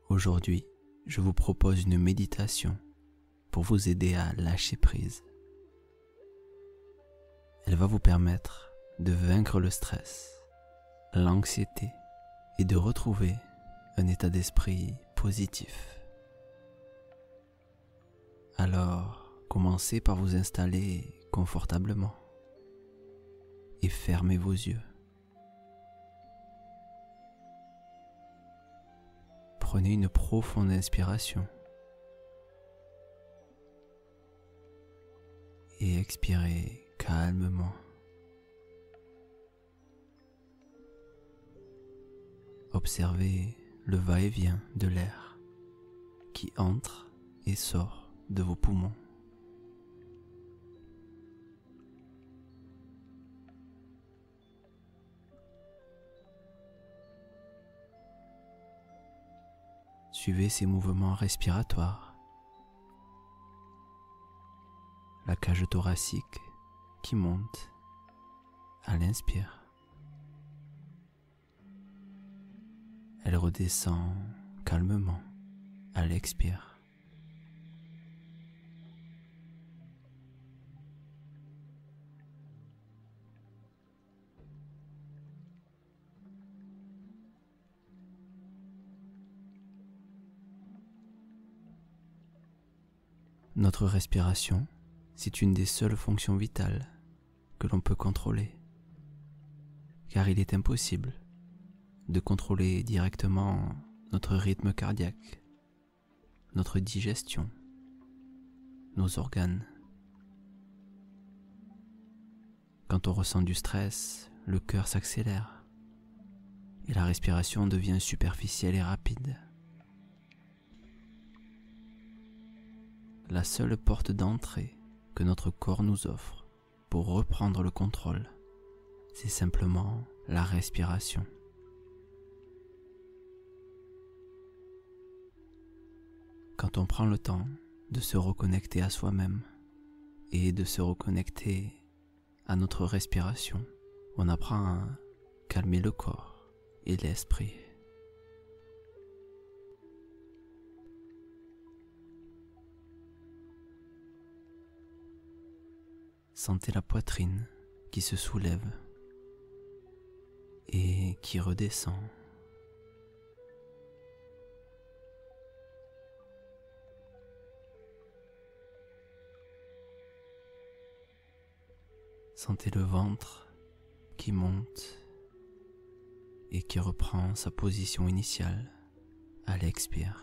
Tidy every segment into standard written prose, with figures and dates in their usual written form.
Aujourd'hui, je vous propose une méditation pour vous aider à lâcher prise. Elle va vous permettre de vaincre le stress, l'anxiété et de retrouver un état d'esprit positif. Alors, commencez par vous installer confortablement et fermez vos yeux. Prenez une profonde inspiration et expirez calmement. Observez le va-et-vient de l'air qui entre et sort de vos poumons. Suivez ces mouvements respiratoires. La cage thoracique qui monte à l'inspire. Elle redescend calmement à l'expire. Notre respiration, c'est une des seules fonctions vitales que l'on peut contrôler, car il est impossible de contrôler directement notre rythme cardiaque, notre digestion, nos organes. Quand on ressent du stress, le cœur s'accélère et la respiration devient superficielle et rapide. La seule porte d'entrée que notre corps nous offre pour reprendre le contrôle, c'est simplement la respiration. Quand on prend le temps de se reconnecter à soi-même et de se reconnecter à notre respiration, on apprend à calmer le corps et l'esprit. Sentez la poitrine qui se soulève et qui redescend. Sentez le ventre qui monte et qui reprend sa position initiale à l'expire.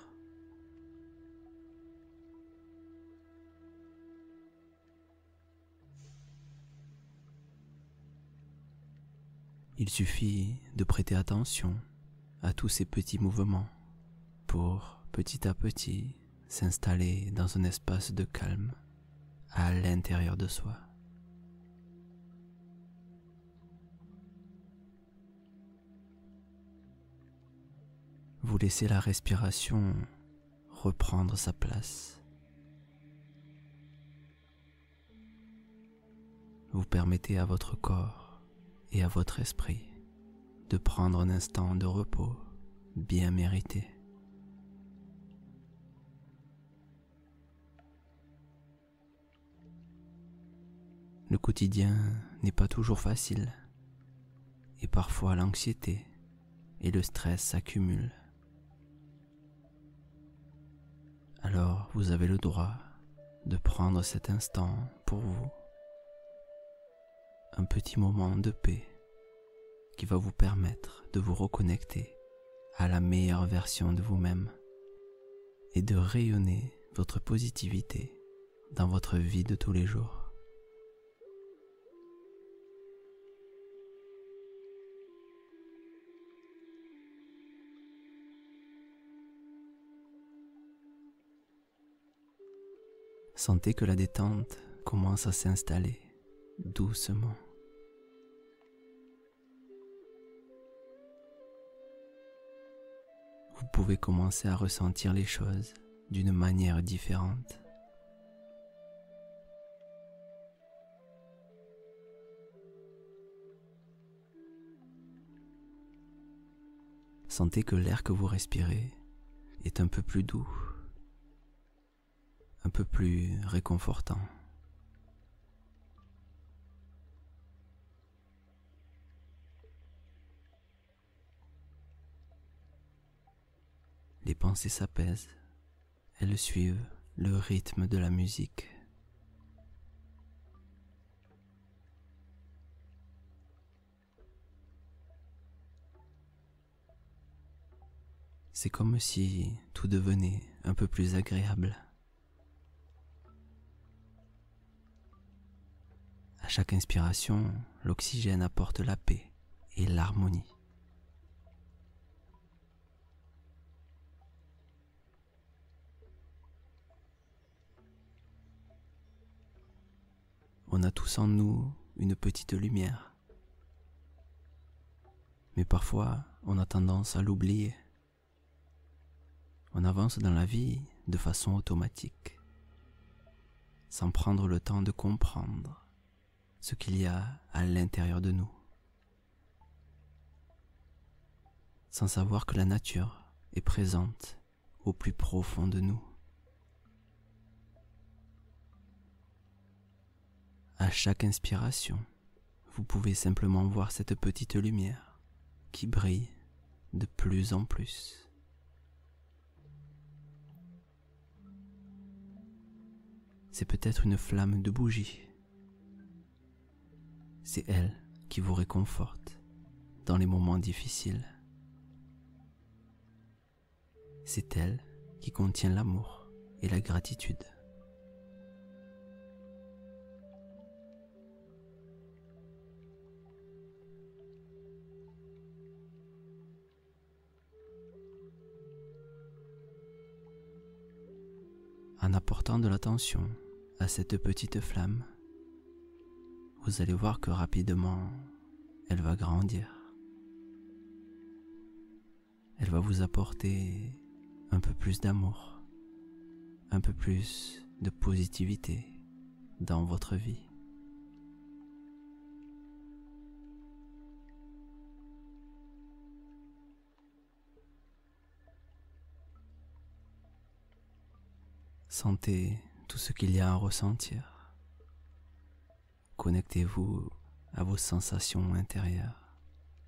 Il suffit de prêter attention à tous ces petits mouvements pour petit à petit s'installer dans un espace de calme à l'intérieur de soi. Vous laissez la respiration reprendre sa place. Vous permettez à votre corps et à votre esprit de prendre un instant de repos bien mérité. Le quotidien n'est pas toujours facile et parfois l'anxiété et le stress s'accumulent. Alors vous avez le droit de prendre cet instant pour vous. Un petit moment de paix qui va vous permettre de vous reconnecter à la meilleure version de vous-même et de rayonner votre positivité dans votre vie de tous les jours. Sentez que la détente commence à s'installer doucement. Vous pouvez commencer à ressentir les choses d'une manière différente. Sentez que l'air que vous respirez est un peu plus doux, un peu plus réconfortant. Les pensées s'apaisent, elles suivent le rythme de la musique. C'est comme si tout devenait un peu plus agréable. À chaque inspiration, l'oxygène apporte la paix et l'harmonie. On a tous en nous une petite lumière, mais parfois on a tendance à l'oublier. On avance dans la vie de façon automatique, sans prendre le temps de comprendre ce qu'il y a à l'intérieur de nous, sans savoir que la nature est présente au plus profond de nous. À chaque inspiration, vous pouvez simplement voir cette petite lumière qui brille de plus en plus. C'est peut-être une flamme de bougie. C'est elle qui vous réconforte dans les moments difficiles. C'est elle qui contient l'amour et la gratitude. En apportant de l'attention à cette petite flamme, vous allez voir que rapidement, elle va grandir. Elle va vous apporter un peu plus d'amour, un peu plus de positivité dans votre vie. Sentez tout ce qu'il y a à ressentir. Connectez-vous à vos sensations intérieures.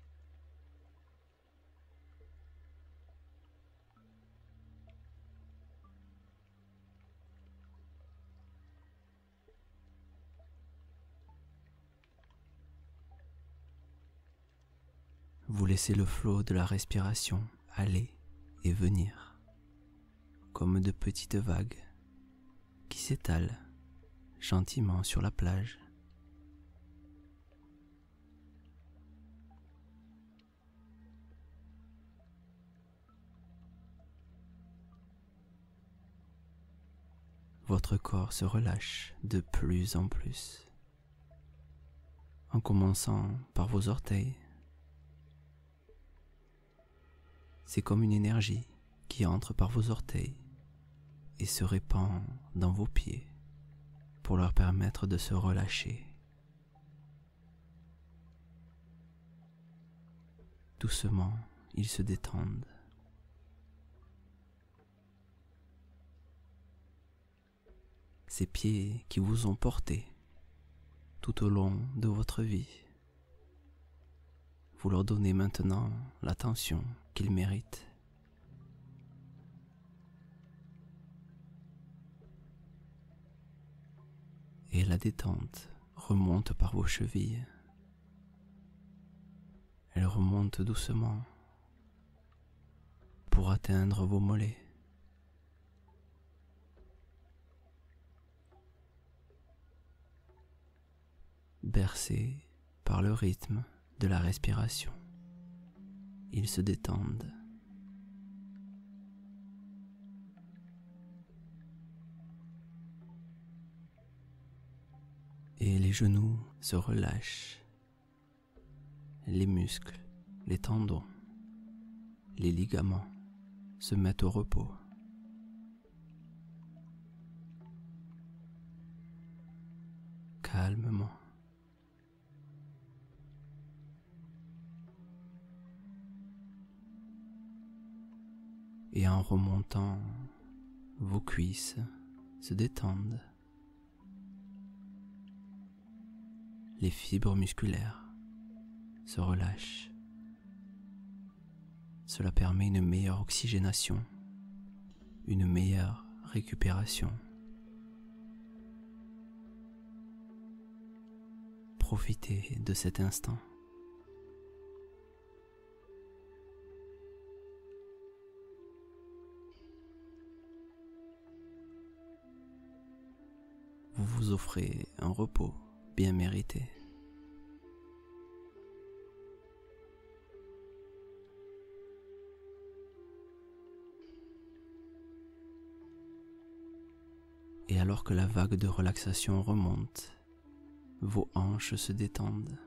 Vous laissez le flot de la respiration aller et venir, comme de petites vagues qui s'étalent gentiment sur la plage. Votre corps se relâche de plus en plus, en commençant par vos orteils. C'est comme une énergie qui entre par vos orteils et se répand dans vos pieds pour leur permettre de se relâcher. Doucement, ils se détendent. Ces pieds qui vous ont porté tout au long de votre vie, vous leur donnez maintenant l'attention qu'ils méritent. Et la détente remonte par vos chevilles. Elle remonte doucement pour atteindre vos mollets. Bercés par le rythme de la respiration, ils se détendent. Et les genoux se relâchent, les muscles, les tendons, les ligaments se mettent au repos. Calmement. Et en remontant, vos cuisses se détendent. Les fibres musculaires se relâchent. Cela permet une meilleure oxygénation, une meilleure récupération. Profitez de cet instant. Vous vous offrez un repos bien mérité. Et alors que la vague de relaxation remonte, vos hanches se détendent.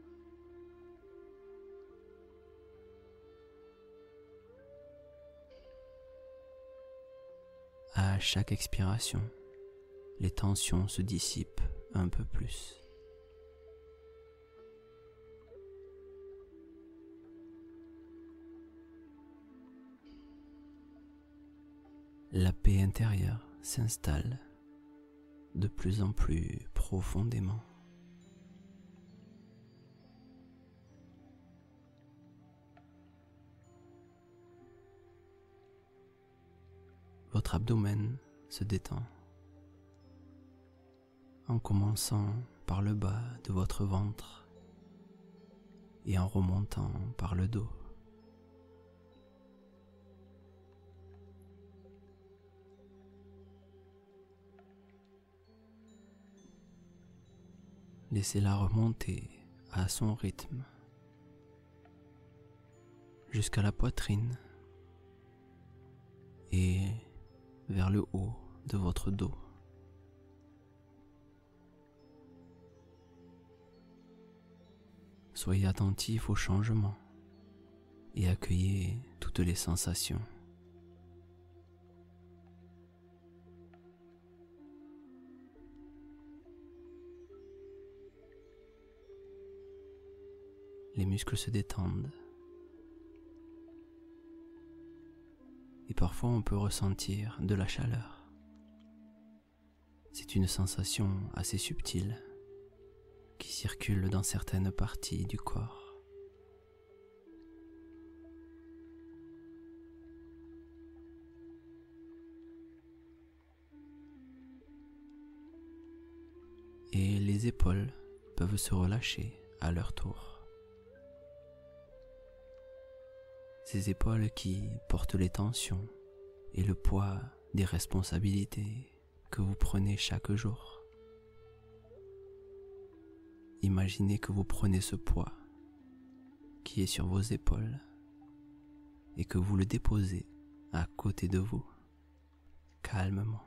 À chaque expiration, les tensions se dissipent un peu plus. La paix intérieure s'installe de plus en plus profondément. Votre abdomen se détend en commençant par le bas de votre ventre et en remontant par le dos. Laissez-la remonter à son rythme jusqu'à la poitrine et vers le haut de votre dos. Soyez attentif aux changements et accueillez toutes les sensations. Les muscles se détendent et parfois on peut ressentir de la chaleur. C'est une sensation assez subtile qui circule dans certaines parties du corps. Et les épaules peuvent se relâcher à leur tour. Ces épaules qui portent les tensions et le poids des responsabilités que vous prenez chaque jour. Imaginez que vous prenez ce poids qui est sur vos épaules et que vous le déposez à côté de vous, calmement.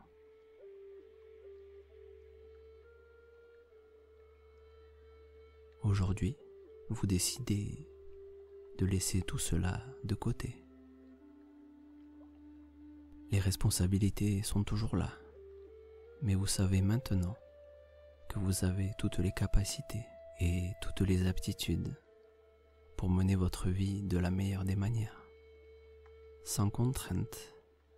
Aujourd'hui, vous décidez de laisser tout cela de côté. Les responsabilités sont toujours là, mais vous savez maintenant que vous avez toutes les capacités et toutes les aptitudes pour mener votre vie de la meilleure des manières, sans contrainte.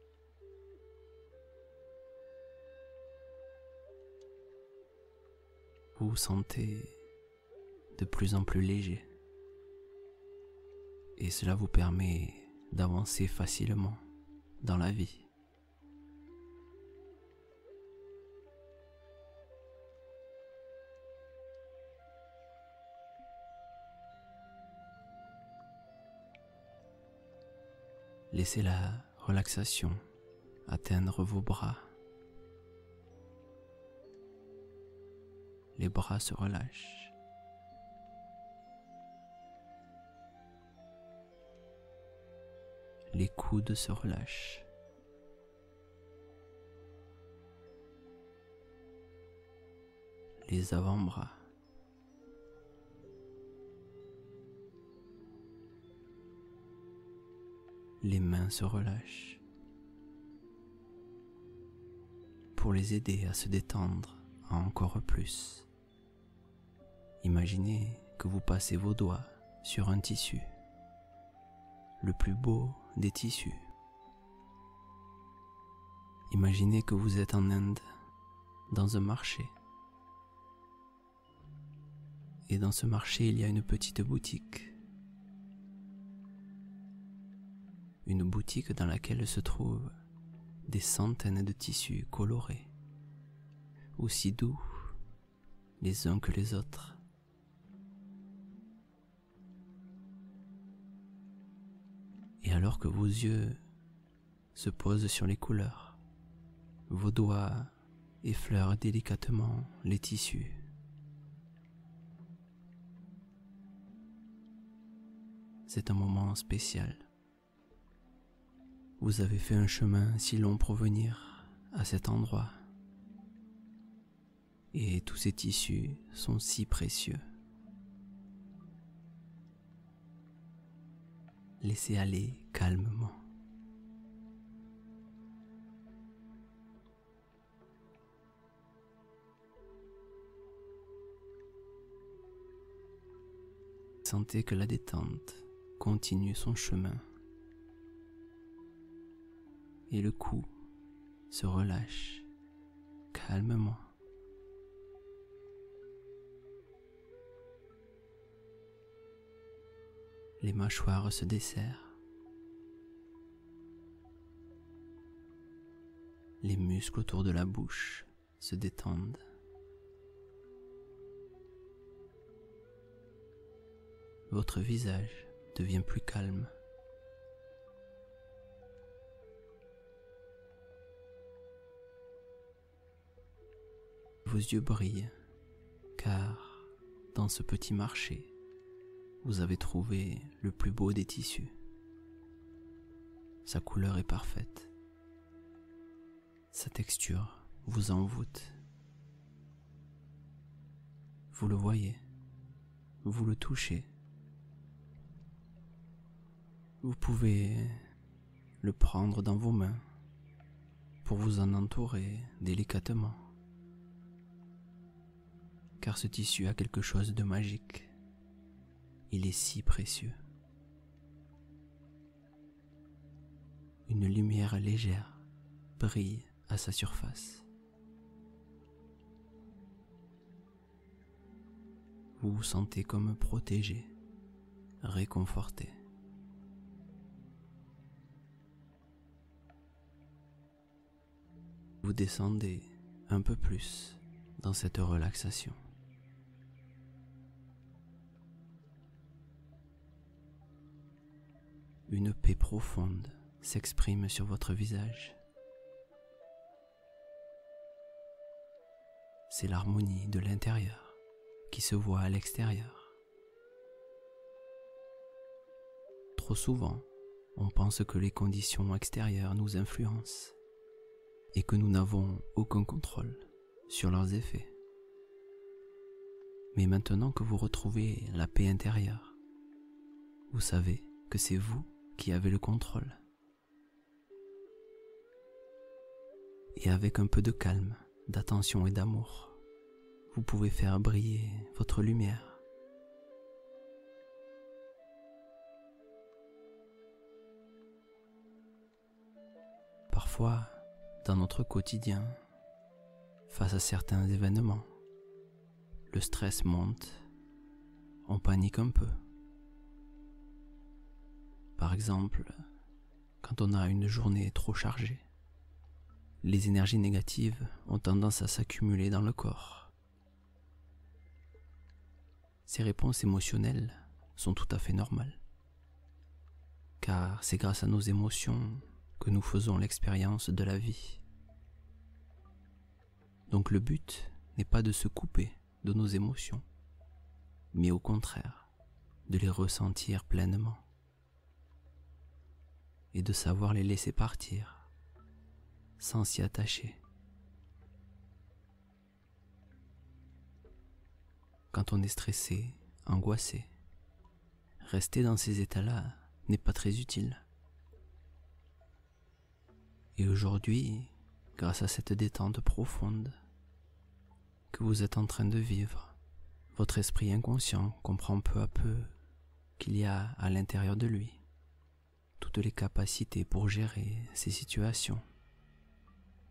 Vous vous sentez de plus en plus léger et cela vous permet d'avancer facilement dans la vie. Laissez la relaxation atteindre vos bras. Les bras se relâchent. Les coudes se relâchent. Les avant-bras. Les mains se relâchent. Pour les aider à se détendre encore plus, imaginez que vous passez vos doigts sur un tissu, le plus beau des tissus, Imaginez que vous êtes en Inde, dans un marché. Et dans ce marché, il y a une petite boutique. Une boutique dans laquelle se trouvent des centaines de tissus colorés, aussi doux les uns que les autres. Et alors que vos yeux se posent sur les couleurs, vos doigts effleurent délicatement les tissus. C'est un moment spécial. Vous avez fait un chemin si long pour venir à cet endroit. Et tous ces tissus sont si précieux. Laissez aller calmement. Sentez que la détente continue son chemin. Et le cou se relâche calmement. Les mâchoires se desserrent. Les muscles autour de la bouche se détendent. Votre visage devient plus calme. Vos yeux brillent, car dans ce petit marché, vous avez trouvé le plus beau des tissus. Sa couleur est parfaite. Sa texture vous envoûte. Vous le voyez, vous le touchez. Vous pouvez le prendre dans vos mains pour vous en entourer délicatement. Car ce tissu a quelque chose de magique. Il est si précieux. Une lumière légère brille à sa surface. Vous vous sentez comme protégé, réconforté. Vous descendez un peu plus dans cette relaxation. Une paix profonde s'exprime sur votre visage. C'est l'harmonie de l'intérieur qui se voit à l'extérieur. Trop souvent, on pense que les conditions extérieures nous influencent et que nous n'avons aucun contrôle sur leurs effets. Mais maintenant que vous retrouvez la paix intérieure, vous savez que c'est vous qui avez le contrôle. Et avec un peu de calme, d'attention et d'amour, vous pouvez faire briller votre lumière. Parfois, dans notre quotidien, face à certains événements, le stress monte, on panique un peu. Par exemple, quand on a une journée trop chargée, les énergies négatives ont tendance à s'accumuler dans le corps. Ces réponses émotionnelles sont tout à fait normales, car c'est grâce à nos émotions que nous faisons l'expérience de la vie. Donc le but n'est pas de se couper de nos émotions, mais au contraire, de les ressentir pleinement et de savoir les laisser partir sans s'y attacher. Quand on est stressé, angoissé, rester dans ces états-là n'est pas très utile. Et aujourd'hui, grâce à cette détente profonde que vous êtes en train de vivre, votre esprit inconscient comprend peu à peu qu'il y a à l'intérieur de lui toutes les capacités pour gérer ces situations.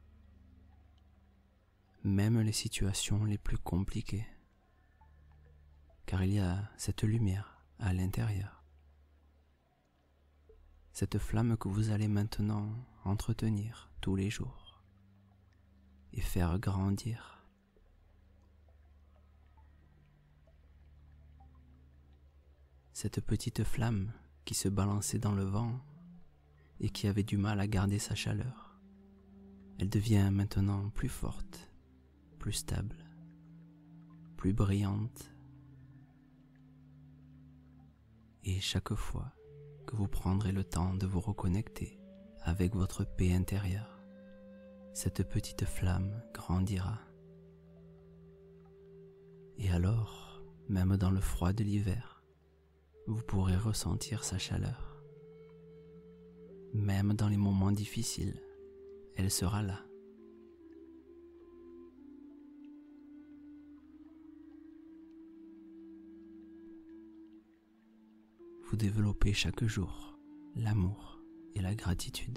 même les situations les plus compliquées, car il y a cette lumière à l'intérieur, cette flamme que vous allez maintenant entretenir tous les jours et faire grandir. Cette petite flamme qui se balançait dans le vent et qui avait du mal à garder sa chaleur, elle devient maintenant plus forte, plus stable, plus brillante. Et chaque fois que vous prendrez le temps de vous reconnecter avec votre paix intérieure, cette petite flamme grandira. Et alors, même dans le froid de l'hiver, vous pourrez ressentir sa chaleur. Même dans les moments difficiles, elle sera là. Vous développez chaque jour l'amour et la gratitude.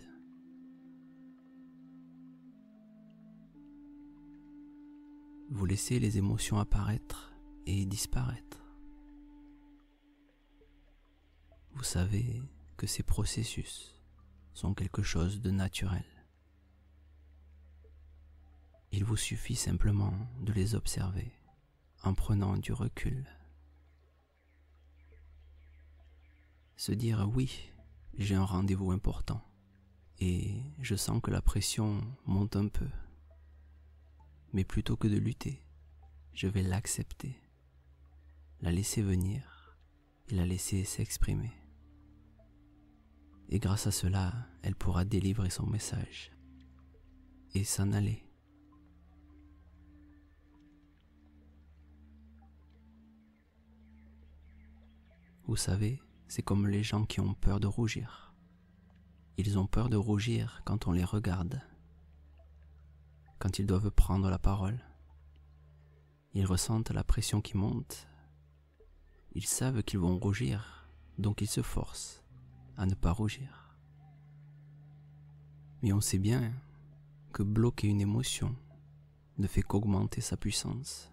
Vous laissez les émotions apparaître et disparaître. Vous savez que ces processus sont quelque chose de naturel. Il vous suffit simplement de les observer en prenant du recul. Se dire oui, j'ai un rendez-vous important et je sens que la pression monte un peu. Mais plutôt que de lutter, je vais l'accepter, la laisser venir et la laisser s'exprimer. Et grâce à cela, elle pourra délivrer son message et s'en aller. Vous savez, c'est comme les gens qui ont peur de rougir. Ils ont peur de rougir quand on les regarde. Quand ils doivent prendre la parole, ils ressentent la pression qui monte. Ils savent qu'ils vont rougir, donc ils se forcent à ne pas rougir. Mais on sait bien que bloquer une émotion ne fait qu'augmenter sa puissance.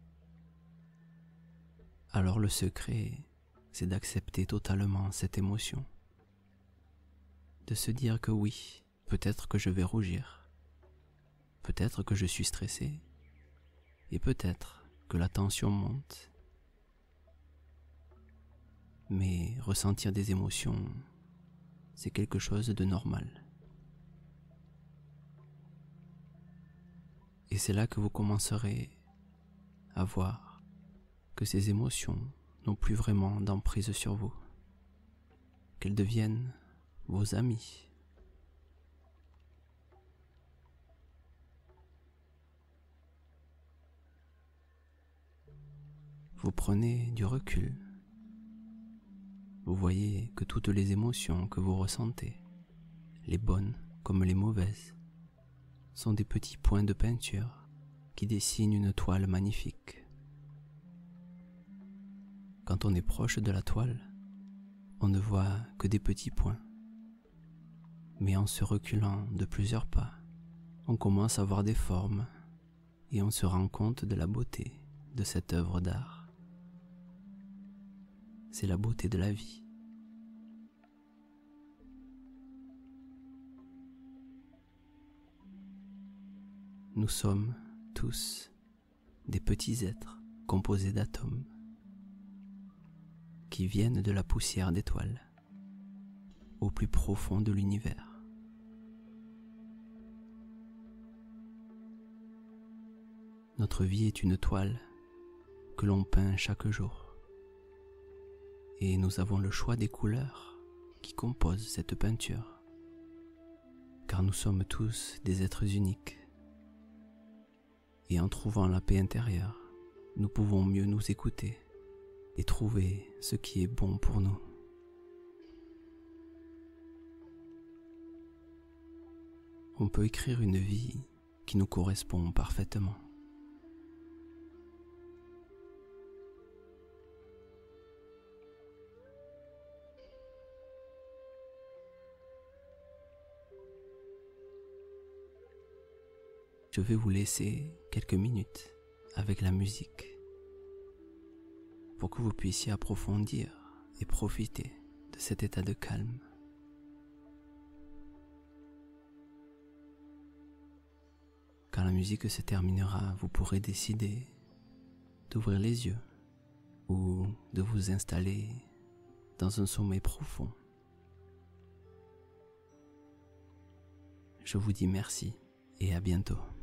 Alors le secret, c'est d'accepter totalement cette émotion. De se dire que oui, peut-être que je vais rougir. Peut-être que je suis stressé. Et peut-être que la tension monte. Mais ressentir des émotions, c'est quelque chose de normal. Et c'est là que vous commencerez à voir que ces émotions n'ont plus vraiment d'emprise sur vous, qu'elles deviennent vos amis. Vous prenez du recul. Vous voyez que toutes les émotions que vous ressentez, les bonnes comme les mauvaises, sont des petits points de peinture qui dessinent une toile magnifique. Quand on est proche de la toile, on ne voit que des petits points. Mais en se reculant de plusieurs pas, on commence à voir des formes et on se rend compte de la beauté de cette œuvre d'art. C'est la beauté de la vie. Nous sommes tous des petits êtres composés d'atomes qui viennent de la poussière d'étoiles au plus profond de l'univers. Notre vie est une toile que l'on peint chaque jour. Et nous avons le choix des couleurs qui composent cette peinture. Car nous sommes tous des êtres uniques. Et en trouvant la paix intérieure, nous pouvons mieux nous écouter et trouver ce qui est bon pour nous. On peut écrire une vie qui nous correspond parfaitement. je vais vous laisser quelques minutes avec la musique pour que vous puissiez approfondir et profiter de cet état de calme. Quand la musique se terminera, vous pourrez décider d'ouvrir les yeux ou de vous installer dans un sommeil profond. Je vous dis merci et à bientôt.